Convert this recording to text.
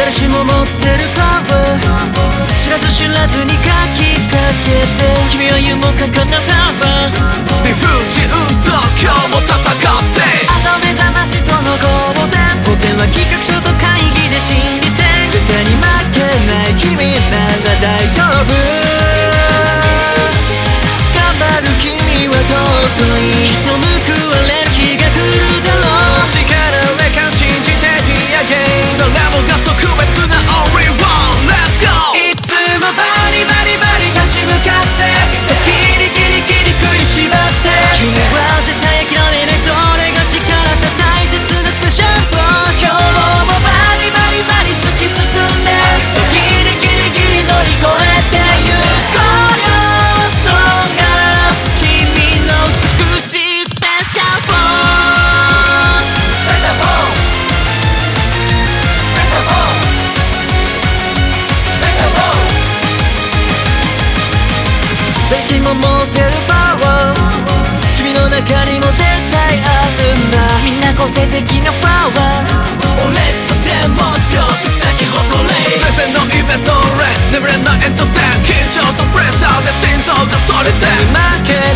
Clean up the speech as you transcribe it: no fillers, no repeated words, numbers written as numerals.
誰しも持ってるパワー、知らず知らずに書きかけて、君は夢もかかなパワー、 理不尽と今日も戦って朝目覚ましとの攻防戦、当然は企画書と会議で心理戦、絶対に負けない君なら大丈夫、頑張る君は尊い、人報われる日が来るだろう、 力上から信じて The again 誰もが特別な Only one Let's go いつもバリバリバリ立ち向かって先にギリギリ食いしばって、君は絶対諦めない、それが力さ大切なスペシャルフォー、今日もバリバリバリ突き進んでギリギリギリ乗り越えてゆこうよ、そんな君の美しいスペシャルフォー、スペシャルフォー、スペシャルフォー、スペシャルフォー、誰しも持ってるパワー、君の中にも絶対あるんだ、みんな個性的なパワー、俺さでもちょっと咲き誇れ、 プレゼンのイベント俺眠れない延長線、緊張とプレッシャーで心臓がそれて負け